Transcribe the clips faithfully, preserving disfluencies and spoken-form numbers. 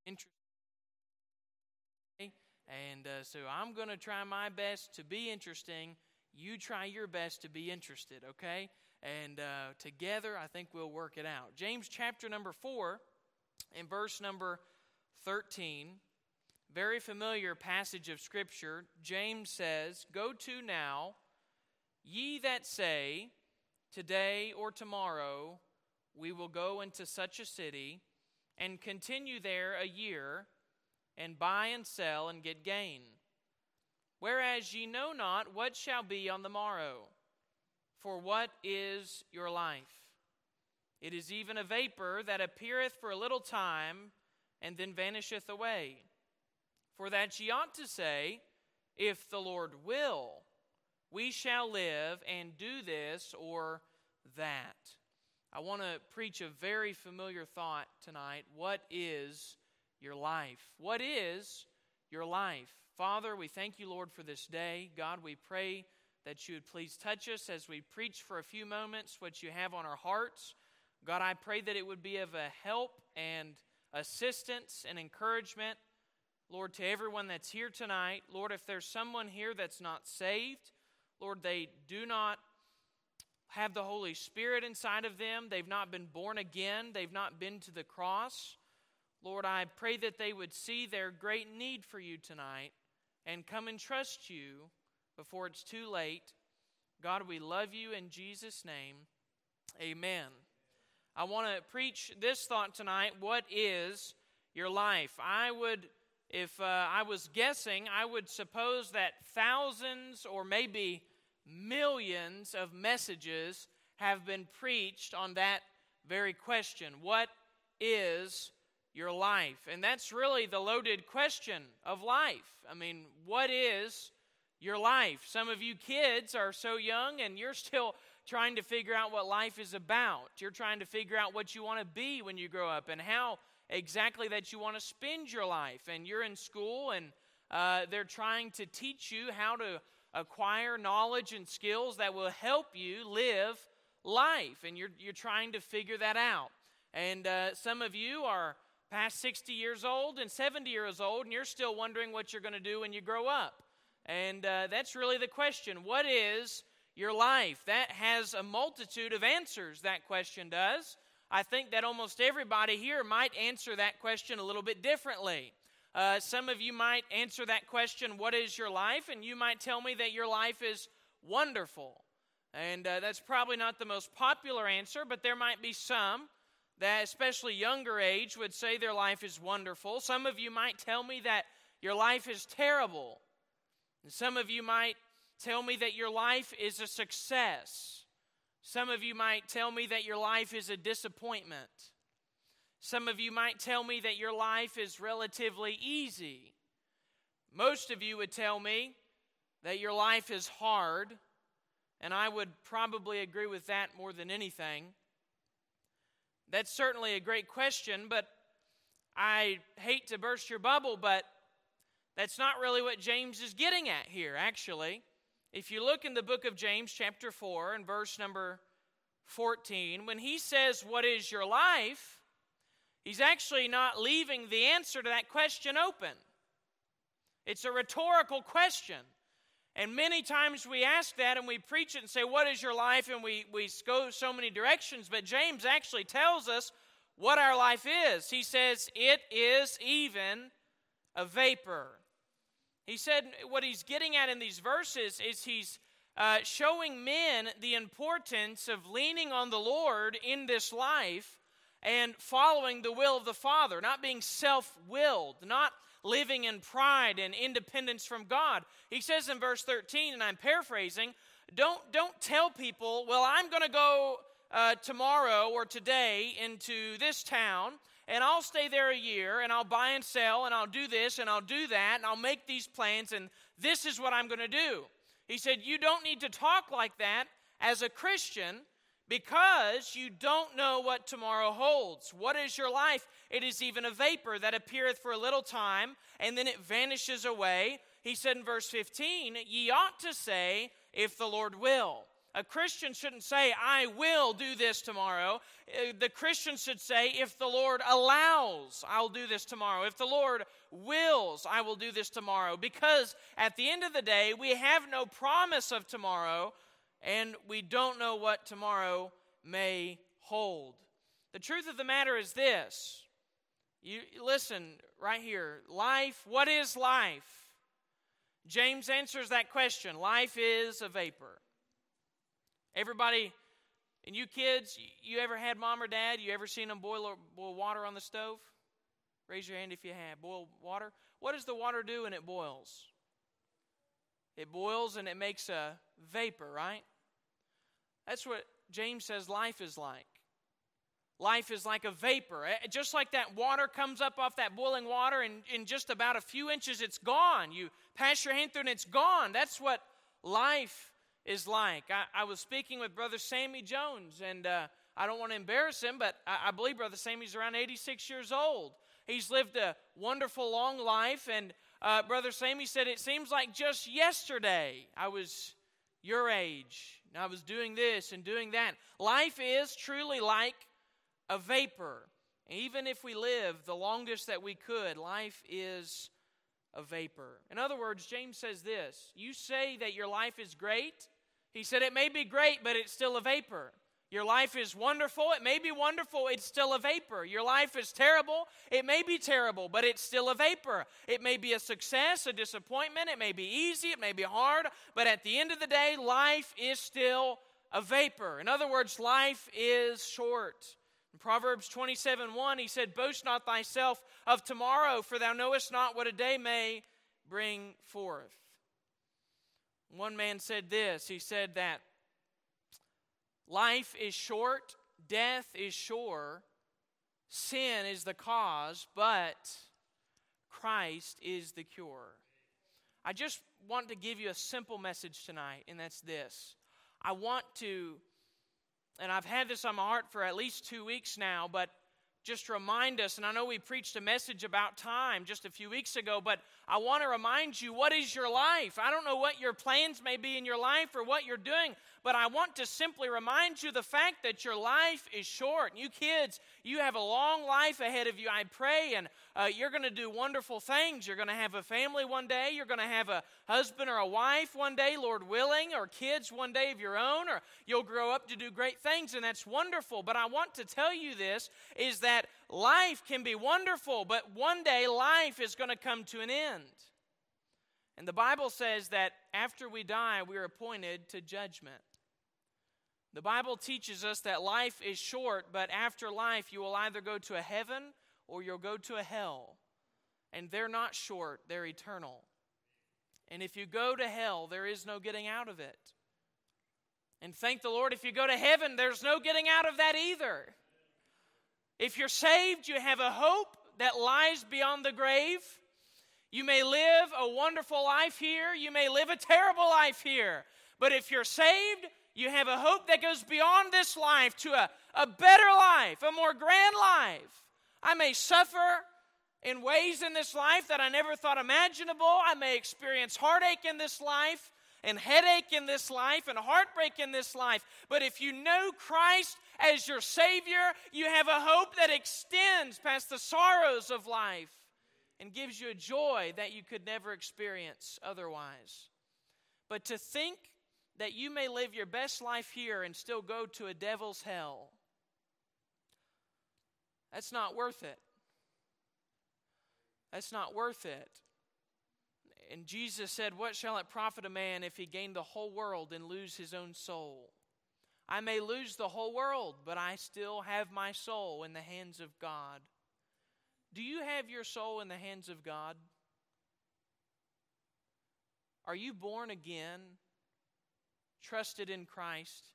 interesting. And uh, so I'm going to try my best to be interesting. You try your best to be interested, okay? And uh, together, I think we'll work it out. James chapter number four, in verse number thirteen, very familiar passage of Scripture. James says, "Go to now, ye that say, today or tomorrow, we will go into such a city, and continue there a year, and buy and sell, and get gain. Whereas ye know not what shall be on the morrow. For what is your life? It is even a vapor that appeareth for a little time, and then vanisheth away. For that ye ought to say, if the Lord will, we shall live and do this or that." I want to preach a very familiar thought tonight. What is your life? What is your life? Father, we thank you, Lord, for this day. God, we pray that you would please touch us as we preach for a few moments what you have on our hearts. God, I pray that it would be of a help and assistance and encouragement, Lord, to everyone that's here tonight. Lord, if there's someone here that's not saved, Lord, they do not have the Holy Spirit inside of them. They've not been born again. They've not been to the cross. Lord, I pray that they would see their great need for you tonight and come and trust you before it's too late. God, we love you in Jesus' name. Amen. I want to preach this thought tonight. What is your life? I would, if uh, I was guessing, I would suppose that thousands or maybe millions of messages have been preached on that very question. What is your life? And that's really the loaded question of life. I mean, what is your life? Some of you kids are so young and you're still trying to figure out what life is about. You're trying to figure out what you want to be when you grow up and how exactly that you want to spend your life. And you're in school and uh, they're trying to teach you how to acquire knowledge and skills that will help you live life. And you're, you're trying to figure that out. And uh, some of you are past sixty years old and seventy years old and you're still wondering what you're going to do when you grow up. And uh, that's really the question. What is your life? That has a multitude of answers, that question does. I think that almost everybody here might answer that question a little bit differently. Uh, some of you might answer that question, what is your life? And you might tell me that your life is wonderful. And uh, that's probably not the most popular answer, but there might be some that, especially younger age, would say their life is wonderful. Some of you might tell me that your life is terrible. And some of you might tell me that your life is a success. Some of you might tell me that your life is a disappointment. Some of you might tell me that your life is relatively easy. Most of you would tell me that your life is hard, and I would probably agree with that more than anything. That's certainly a great question, but I hate to burst your bubble, but that's not really what James is getting at here, actually. If you look in the book of James, chapter four, and verse number fourteen, when he says, what is your life, he's actually not leaving the answer to that question open. It's a rhetorical question. And many times we ask that and we preach it and say, what is your life? And we, we go so many directions. But James actually tells us what our life is. He says, it is even a vapor. He said what he's getting at in these verses is he's uh, showing men the importance of leaning on the Lord in this life and following the will of the Father, not being self-willed, not living in pride and independence from God. He says in verse thirteen, and I'm paraphrasing, don't, don't tell people, well, I'm going to go uh, tomorrow or today into this town, and I'll stay there a year, and I'll buy and sell, and I'll do this, and I'll do that, and I'll make these plans, and this is what I'm going to do. He said, you don't need to talk like that as a Christian because you don't know what tomorrow holds. What is your life? It is even a vapor that appeareth for a little time, and then it vanishes away. He said in verse fifteen, ye ought to say, if the Lord will. A Christian shouldn't say, I will do this tomorrow. The Christian should say, if the Lord allows, I'll do this tomorrow. If the Lord wills, I will do this tomorrow. Because at the end of the day, we have no promise of tomorrow, and we don't know what tomorrow may hold. The truth of the matter is this. You listen right here. Life, what is life? James answers that question. Life is a vapor. Everybody, and you kids, you ever had mom or dad, you ever seen them boil, or, boil water on the stove? Raise your hand if you have. Boil water. What does the water do when it boils? It boils and it makes a vapor, right? That's what James says life is like. Life is like a vapor. Just like that water comes up off that boiling water, and in just about a few inches it's gone. You pass your hand through and it's gone. That's what life is like. I, I was speaking with Brother Sammy Jones, and uh, I don't want to embarrass him, but I, I believe Brother Sammy's around eighty-six years old. He's lived a wonderful, long life, and uh, Brother Sammy said, it seems like just yesterday I was your age, and I was doing this and doing that. Life is truly like a vapor. Even if we live the longest that we could, life is a vapor. In other words, James says this, you say that your life is great. He said it may be great, but it's still a vapor. Your life is wonderful. It may be wonderful. It's still a vapor. Your life is terrible. It may be terrible, but it's still a vapor. It may be a success, a disappointment. It may be easy. It may be hard. But at the end of the day, life is still a vapor. In other words, life is short. In Proverbs twenty-seven one, he said, boast not thyself of tomorrow, for thou knowest not what a day may bring forth. One man said this. He said that life is short, death is sure, sin is the cause, but Christ is the cure. I just want to give you a simple message tonight, and that's this. I want to, and I've had this on my heart for at least two weeks now, but just remind us, and I know we preached a message about time just a few weeks ago, but I want to remind you, what is your life? I don't know what your plans may be in your life or what you're doing, but I want to simply remind you the fact that your life is short. You kids, you have a long life ahead of you, I pray, and uh, you're going to do wonderful things. You're going to have a family one day. You're going to have a husband or a wife one day, Lord willing, or kids one day of your own, or you'll grow up to do great things, and that's wonderful. But I want to tell you this, is that life can be wonderful, but one day life is going to come to an end. And the Bible says that after we die, we are appointed to judgment. The Bible teaches us that life is short, but after life you will either go to a heaven or you'll go to a hell. And they're not short, they're eternal. And if you go to hell, there is no getting out of it. And thank the Lord, if you go to heaven, there's no getting out of that either. If you're saved, you have a hope that lies beyond the grave. You may live a wonderful life here. You may live a terrible life here. But if you're saved, you have a hope that goes beyond this life to a, a better life, a more grand life. I may suffer in ways in this life that I never thought imaginable. I may experience heartache in this life, and headache in this life, and heartbreak in this life. But if you know Christ as your Savior, you have a hope that extends past the sorrows of life and gives you a joy that you could never experience otherwise. But to think that you may live your best life here and still go to a devil's hell, that's not worth it. That's not worth it. And Jesus said, what shall it profit a man if he gain the whole world and lose his own soul? I may lose the whole world, but I still have my soul in the hands of God. Do you have your soul in the hands of God? Are you born again, trusted in Christ?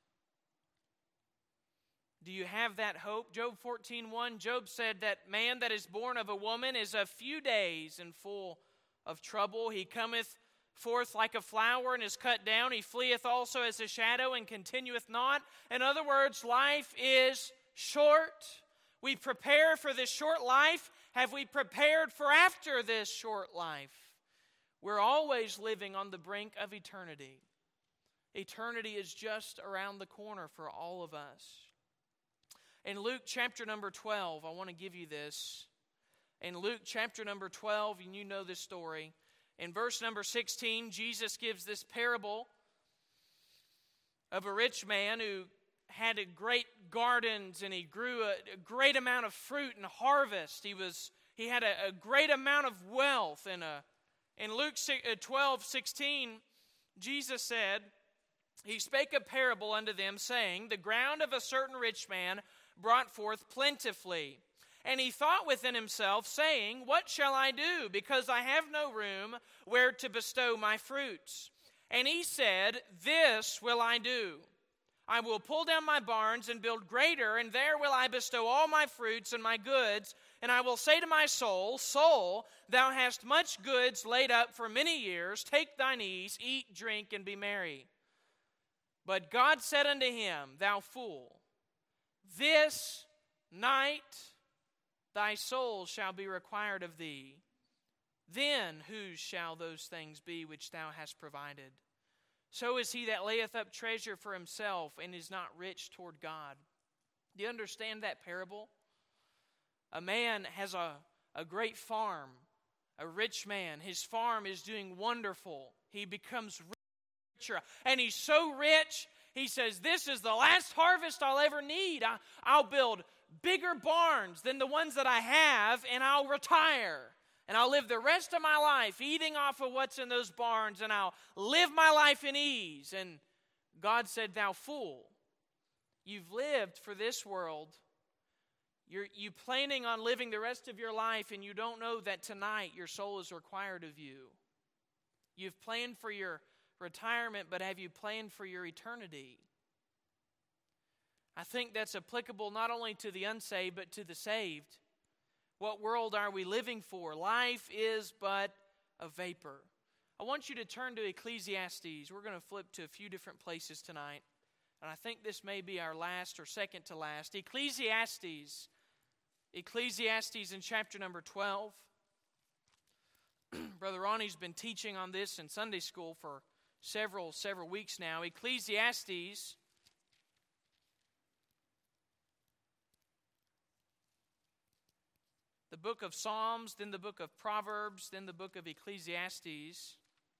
Do you have that hope? Job fourteen one, Job said that man that is born of a woman is a few days and full of trouble. He cometh forth like a flower and is cut down. He fleeth also as a shadow and continueth not. In other words, life is short. We prepare for this short life. Have we prepared for after this short life? We're always living on the brink of eternity. Eternity is just around the corner for all of us. In Luke chapter number twelve, I want to give you this. In Luke chapter number twelve, and you know this story, in verse number sixteen, Jesus gives this parable of a rich man who had a great gardens and he grew a, a great amount of fruit and harvest. He was he had a, a great amount of wealth. And a, in Luke twelve sixteen, Jesus said, He spake a parable unto them, saying, The ground of a certain rich man brought forth plentifully. And he thought within himself, saying, What shall I do? Because I have no room where to bestow my fruits. And he said, This will I do. I will pull down my barns and build greater, and there will I bestow all my fruits and my goods. And I will say to my soul, Soul, thou hast much goods laid up for many years. Take thine ease, eat, drink, and be merry. But God said unto him, Thou fool, this night thy soul shall be required of thee. Then whose shall those things be which thou hast provided? So is he that layeth up treasure for himself and is not rich toward God. Do you understand that parable? A man has a, a great farm, a rich man. His farm is doing wonderful. He becomes richer. And he's so rich, he says, this is the last harvest I'll ever need. I, I'll build bigger barns than the ones that I have, and I'll retire. And I'll live the rest of my life eating off of what's in those barns, and I'll live my life in ease. And God said, Thou fool, you've lived for this world. You're you planning on living the rest of your life, and you don't know that tonight your soul is required of you. You've planned for your retirement, but have you planned for your eternity? I think that's applicable not only to the unsaved, but to the saved. What world are we living for? Life is but a vapor. I want you to turn to Ecclesiastes. We're going to flip to a few different places tonight. And I think this may be our last or second to last. Ecclesiastes. Ecclesiastes in chapter number twelve. Brother Ronnie's been teaching on this in Sunday school for several, several weeks now. Ecclesiastes. The book of Psalms, then the book of Proverbs, then the book of Ecclesiastes.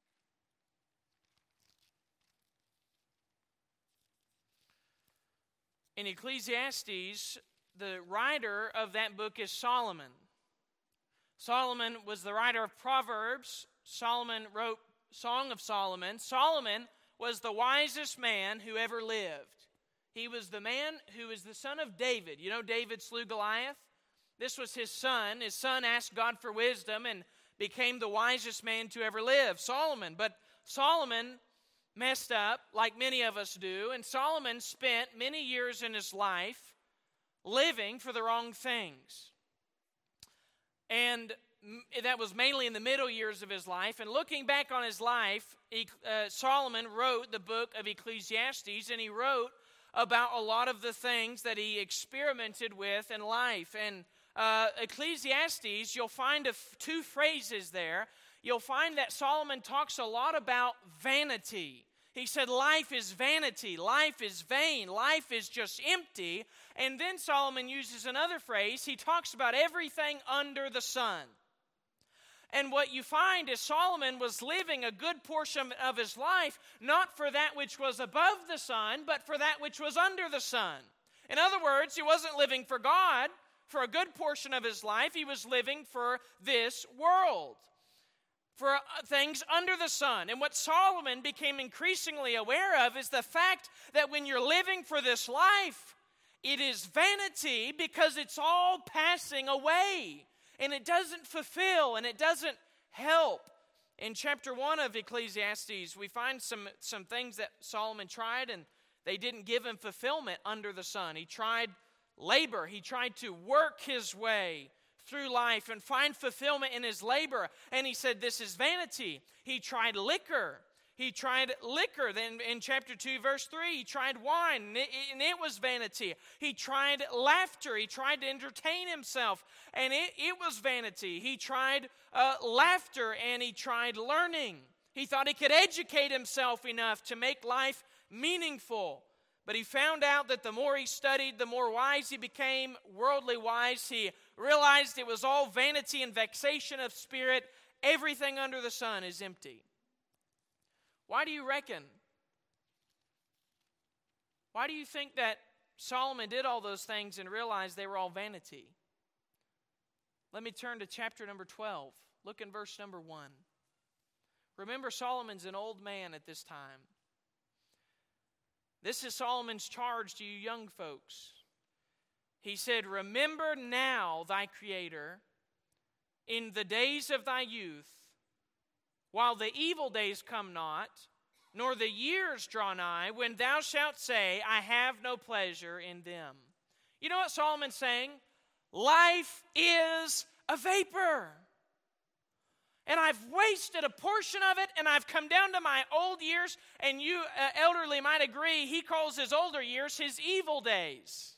In Ecclesiastes, the writer of that book is Solomon. Solomon was the writer of Proverbs. Solomon wrote Song of Solomon. Solomon was the wisest man who ever lived. He was the man who was the son of David. You know, David slew Goliath. This was his son. His son asked God for wisdom and became the wisest man to ever live, Solomon. But Solomon messed up like many of us do, and Solomon spent many years in his life living for the wrong things. And that was mainly in the middle years of his life. And looking back on his life, uh, Solomon wrote the book of Ecclesiastes, and he wrote about a lot of the things that he experimented with in life. And uh, Ecclesiastes, you'll find a f- two phrases there. You'll find that Solomon talks a lot about vanity. He said life is vanity, life is vain, life is just empty. And then Solomon uses another phrase. He talks about everything under the sun. And what you find is Solomon was living a good portion of his life, not for that which was above the sun, but for that which was under the sun. In other words, he wasn't living for God for a good portion of his life. He was living for this world, for things under the sun. And what Solomon became increasingly aware of is the fact that when you're living for this life, it is vanity because it's all passing away. And it doesn't fulfill, and it doesn't help. In chapter one of Ecclesiastes, we find some, some things that Solomon tried, and they didn't give him fulfillment under the sun. He tried labor. He tried to work his way through life and find fulfillment in his labor. And he said, this is vanity. He tried liquor. He tried liquor. Then in chapter two, verse three, he tried wine, and it, and it was vanity. He tried laughter. He tried to entertain himself, and it, it was vanity. He tried uh, laughter, and he tried learning, He thought he could educate himself enough to make life meaningful. But he found out that the more he studied, the more wise he became, worldly wise. He realized it was all vanity and vexation of spirit. Everything under the sun is empty. Why do you reckon? Why do you think that Solomon did all those things and realized they were all vanity? Let me turn to chapter number twelve. Look in verse number one. Remember, Solomon's an old man at this time. This is Solomon's charge to you young folks. He said, "Remember now thy Creator in the days of thy youth, while the evil days come not, nor the years draw nigh, when thou shalt say, I have no pleasure in them." You know what Solomon's saying? Life is a vapor. And I've wasted a portion of it, and I've come down to my old years, and you uh, elderly might agree, he calls his older years his evil days.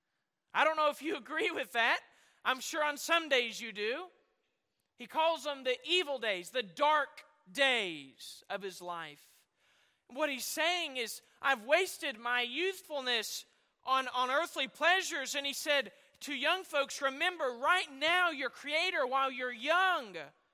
I don't know if you agree with that. I'm sure on some days you do. He calls them the evil days, the dark days of his life. What he's saying is, I've wasted my youthfulness on, on earthly pleasures. And he said to young folks, remember right now your Creator while you're young,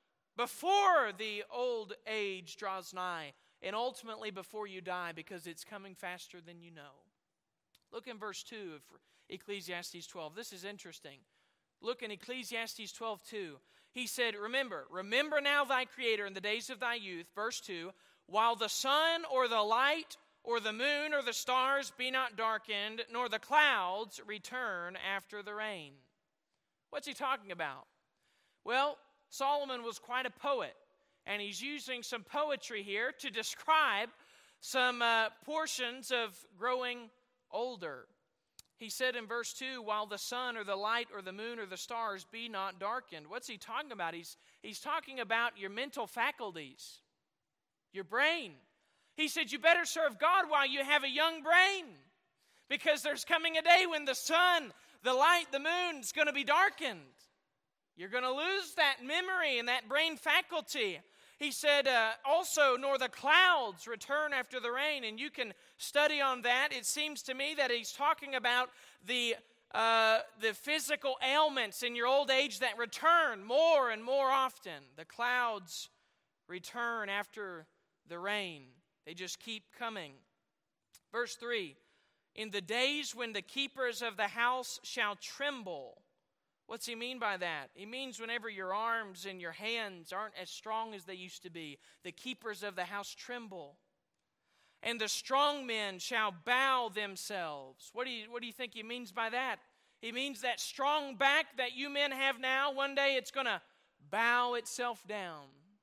before the old age draws nigh, and ultimately before you die, because it's coming faster than you know. Look in verse two of Ecclesiastes twelve. This is interesting. Look in Ecclesiastes twelve two. He said, remember, remember now thy Creator in the days of thy youth, verse two, while the sun or the light or the moon or the stars be not darkened, nor the clouds return after the rain. What's he talking about? Well, Solomon was quite a poet, and he's using some poetry here to describe some uh, portions of growing older. He said in verse two, while the sun or the light or the moon or the stars be not darkened. What's he talking about? He's, he's talking about your mental faculties, your brain. He said you better serve God while you have a young brain, because there's coming a day when the sun, the light, the moon is going to be darkened. You're going to lose that memory and that brain faculty. He said uh, also, nor the clouds return after the rain. And you can study on that. It seems to me that he's talking about the, uh, the physical ailments in your old age that return more and more often. The clouds return after the rain. They just keep coming. Verse three, in the days when the keepers of the house shall tremble. What's he mean by that? He means whenever your arms and your hands aren't as strong as they used to be, the keepers of the house tremble. And the strong men shall bow themselves. What do you, what do you think he means by that? He means that strong back that you men have now, one day it's going to bow itself down.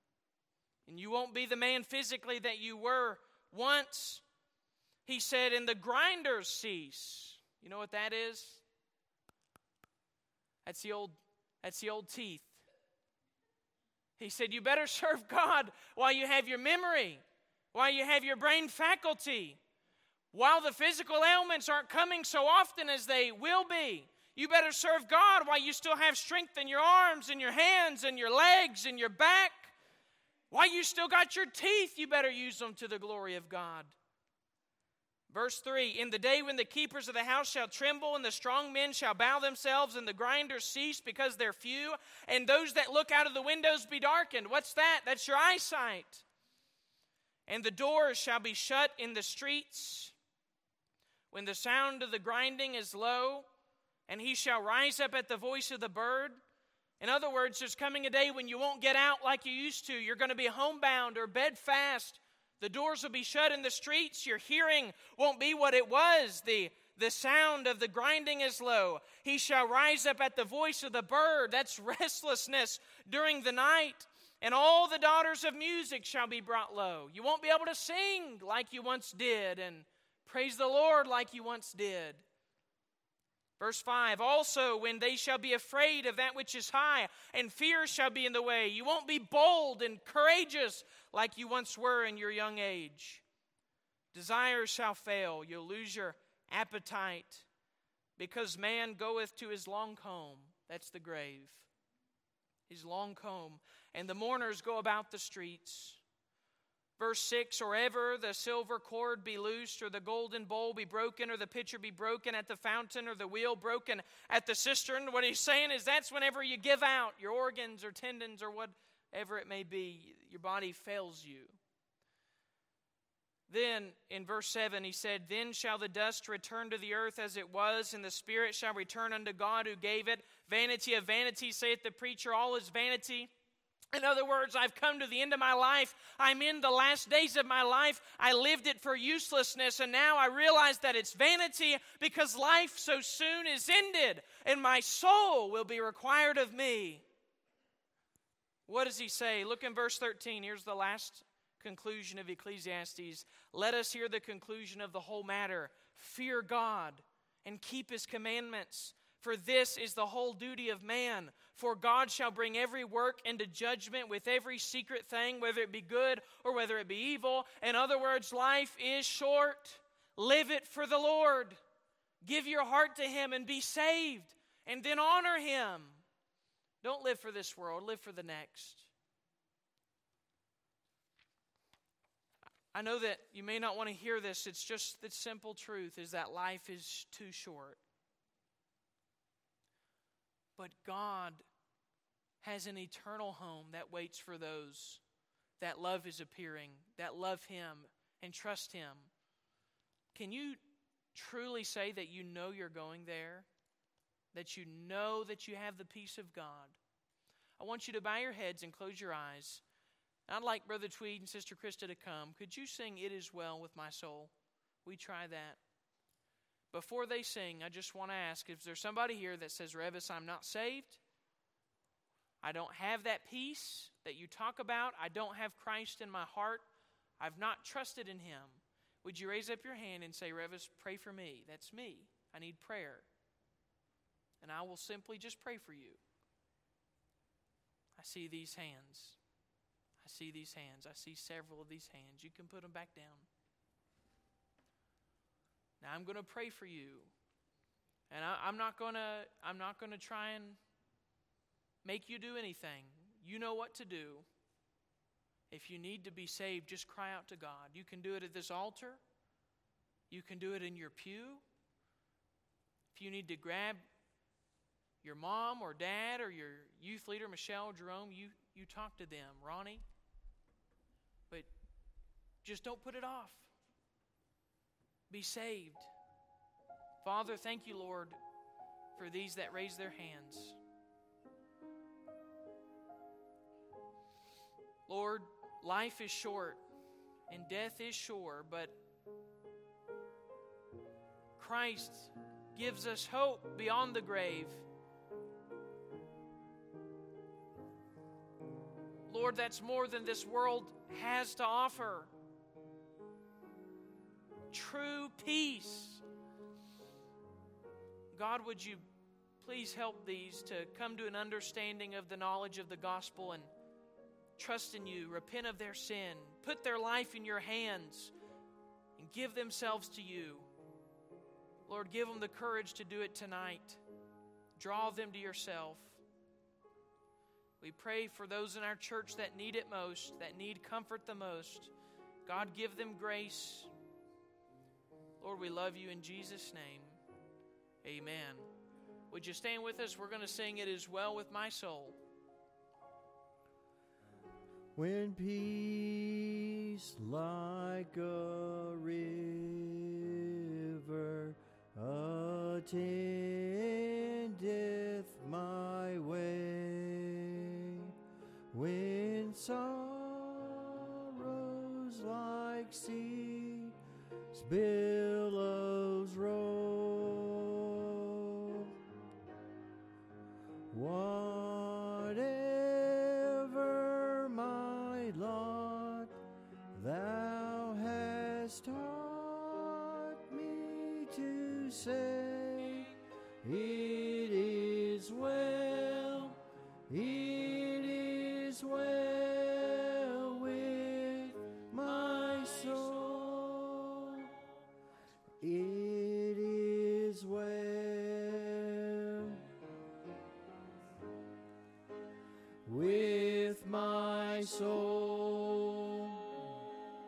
And you won't be the man physically that you were once. He said, and the grinders cease. You know what that is? That's the old, that's the old teeth. He said, you better serve God while you have your memory, while you have your brain faculty, while the physical ailments aren't coming so often as they will be. You better serve God while you still have strength in your arms and your hands and your legs and your back. While you still got your teeth, you better use them to the glory of God. Verse three, in the day when the keepers of the house shall tremble, and the strong men shall bow themselves, and the grinders cease because they're few, and those that look out of the windows be darkened. What's that? That's your eyesight. And the doors shall be shut in the streets, when the sound of the grinding is low, and he shall rise up at the voice of the bird. In other words, there's coming a day when you won't get out like you used to. You're going to be homebound or bedfast. The doors will be shut in the streets. Your hearing won't be what it was. The, the sound of the grinding is low. He shall rise up at the voice of the bird. That's restlessness during the night. And all the daughters of music shall be brought low. You won't be able to sing like you once did and praise the Lord like you once did. Verse five, also when they shall be afraid of that which is high, and fear shall be in the way. You won't be bold and courageous like you once were in your young age. Desires shall fail. You'll lose your appetite, because man goeth to his long home. That's the grave. His long home. And the mourners go about the streets. Verse six, or ever the silver cord be loosed, or the golden bowl be broken, or the pitcher be broken at the fountain, or the wheel broken at the cistern. What he's saying is that's whenever you give out, your organs or tendons or whatever it may be, your body fails you. Then in verse seven he said, then shall the dust return to the earth as it was, and the spirit shall return unto God who gave it. Vanity of vanities, saith the preacher, all is vanity. In other words, I've come to the end of my life. I'm in the last days of my life. I lived it for uselessness, and now I realize that it's vanity because life so soon is ended, and my soul will be required of me. What does he say? Look in verse thirteen. Here's the last conclusion of Ecclesiastes. Let us hear the conclusion of the whole matter. Fear God and keep His commandments, for this is the whole duty of man. For God shall bring every work into judgment with every secret thing, whether it be good or whether it be evil. In other words, life is short. Live it for the Lord. Give your heart to Him and be saved, and then honor Him. Don't live for this world, live for the next. I know that you may not want to hear this. It's just the simple truth is that life is too short. But God has an eternal home that waits for those that love His appearing, that love Him and trust Him. Can you truly say that you know you're going there? That you know that you have the peace of God? I want you to bow your heads and close your eyes. I'd like Brother Tweed and Sister Krista to come. Could you sing It Is Well With My Soul? We try that. Before they sing, I just want to ask, if there's somebody here that says, Revis, I'm not saved. I don't have that peace that you talk about. I don't have Christ in my heart. I've not trusted in Him. Would you raise up your hand and say, Revis, pray for me. That's me. I need prayer. And I will simply just pray for you. I see these hands. I see these hands. I see several of these hands. You can put them back down. Now I'm going to pray for you, and I, I'm not going to. I'm not going to try and make you do anything. You know what to do. If you need to be saved, just cry out to God. You can do it at this altar. You can do it in your pew. If you need to grab your mom or dad or your youth leader, Michelle or Jerome, you you talk to them, Ronnie. But just don't put it off. Be saved. Father, thank you, Lord, for these that raise their hands. Lord, life is short and death is sure, but Christ gives us hope beyond the grave. Lord, that's more than this world has to offer. True peace. God, would you please help these to come to an understanding of the knowledge of the gospel and trust in you, repent of their sin, put their life in your hands, and give themselves to you. Lord, give them the courage to do it tonight. Draw them to yourself. We pray for those in our church that need it most, that need comfort the most. God, give them grace. Lord, we love you in Jesus' name. Amen. Would you stand with us? We're going to sing It Is Well With My Soul. When peace like a river attendeth my way, when sorrows like sea billows roll, whatever my lot, thou hast taught me to say, it is well, it is well with my soul. It is well with my soul.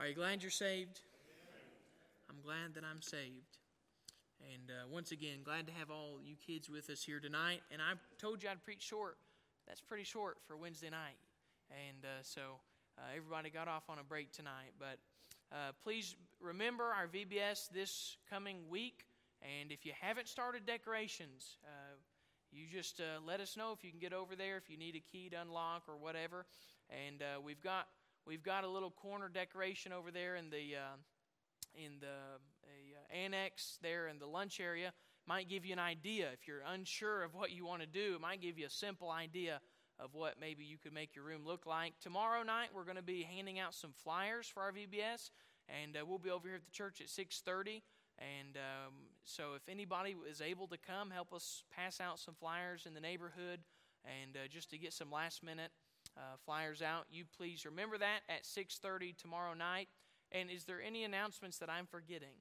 Are you glad you're saved? I'm glad that I'm saved. And uh, once again, glad to have all you kids with us here tonight. And I told you I'd preach short. That's pretty short for Wednesday night. And uh, so uh, everybody got off on a break tonight. But uh, please remember our V B S this coming week. And if you haven't started decorations, uh, you just uh, let us know if you can get over there, if you need a key to unlock or whatever. And uh, we've got we've got a little corner decoration over there in the uh, in the uh, annex there in the lunch area. Might give you an idea if you're unsure of what you want to do. It might give you a simple idea of what maybe you could make your room look like. Tomorrow night we're going to be handing out some flyers for our V B S, and uh, we'll be over here at the church at six thirty. And um, so if anybody is able to come, help us pass out some flyers in the neighborhood, and uh, just to get some last minute uh, flyers out. You please remember that at six thirty tomorrow night. And is there any announcements that I'm forgetting?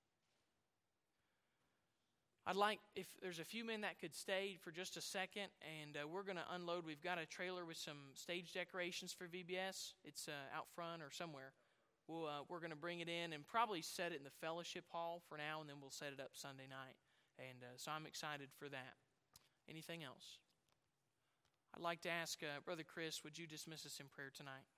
I'd like, if there's a few men that could stay for just a second, and uh, we're going to unload. We've got a trailer with some stage decorations for V B S. It's uh, out front or somewhere. We'll, uh, we're going to bring it in and probably set it in the fellowship hall for now, and then we'll set it up Sunday night. And uh, so I'm excited for that. Anything else? I'd like to ask uh, Brother Chris, would you dismiss us in prayer tonight?